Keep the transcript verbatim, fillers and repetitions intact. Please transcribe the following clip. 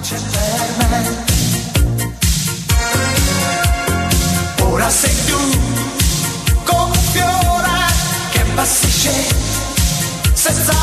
pace per me. Ora sei tu come un fiore che impassisce senza